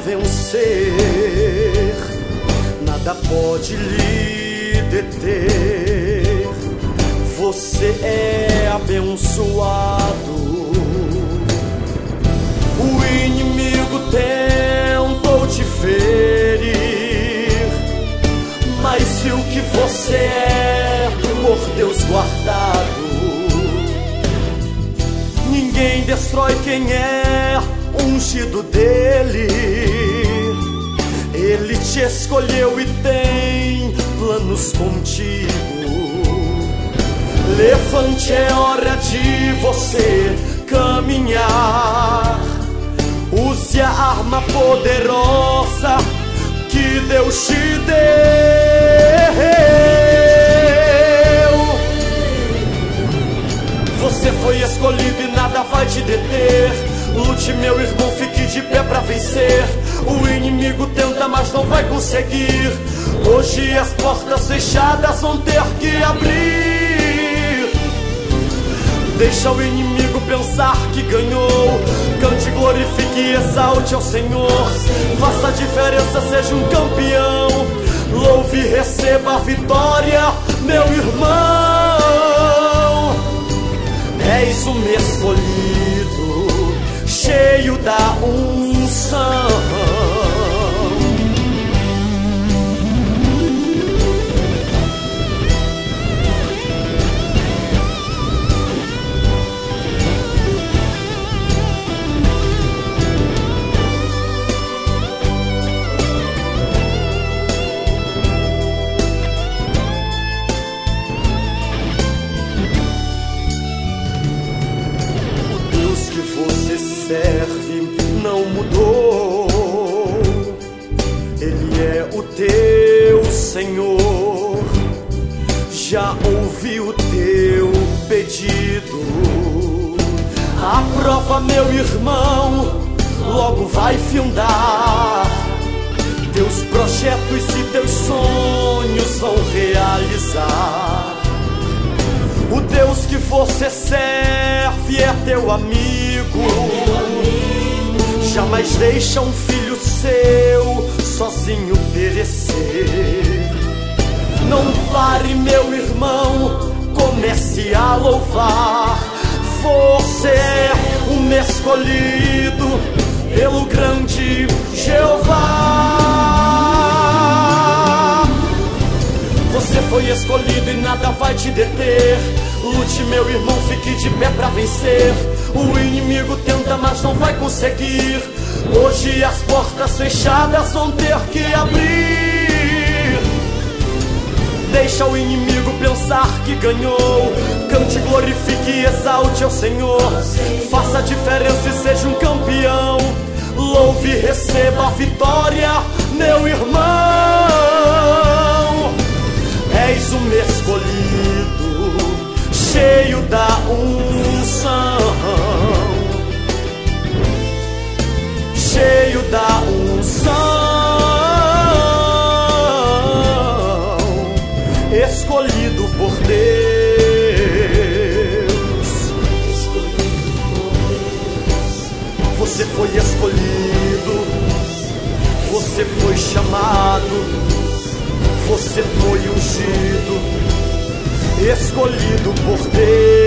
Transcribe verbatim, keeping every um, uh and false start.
vencer, nada pode lhe deter. Você é abençoado. O inimigo tentou te ferir, mas viu que você é por Deus guardado. Ninguém destrói quem é ungido dele. Ele te escolheu e tem planos contigo. Levante, é hora de você caminhar. Use a arma poderosa que Deus te deu. Você foi escolhido e nada vai te deter. Lute, meu irmão, fique de pé pra vencer. O inimigo tenta, mas não vai conseguir. Hoje as portas fechadas vão ter que abrir. Deixa o inimigo pensar que ganhou. Cante, glorifique e exalte ao Senhor. Faça a diferença, seja um campeão. Louve e receba a vitória, meu irmão. És um escolhido, cheio da unção. Serve, não mudou. Ele é o teu Senhor. Já ouvi o teu pedido. A prova, meu irmão, logo vai findar. Teus projetos e teus sonhos vão realizar. O Deus que você serve é teu amigo. Jamais deixa um filho seu sozinho perecer. Não pare, meu irmão, comece a louvar. Você é um escolhido pelo grande Jeová. Você foi escolhido e nada vai te deter. Lute, meu irmão, fique de pé pra vencer. O inimigo tenta, mas não vai conseguir. Hoje as portas fechadas vão ter que abrir. Deixa o inimigo pensar que ganhou. Cante, glorifique e exalte ao Senhor. Faça a diferença e seja um campeão. Louve e receba a vitória, meu irmão. És um escolhido, cheio da unção, cheio da unção, escolhido por Deus. Você foi escolhido, você foi chamado, você foi ungido, escolhido por Deus.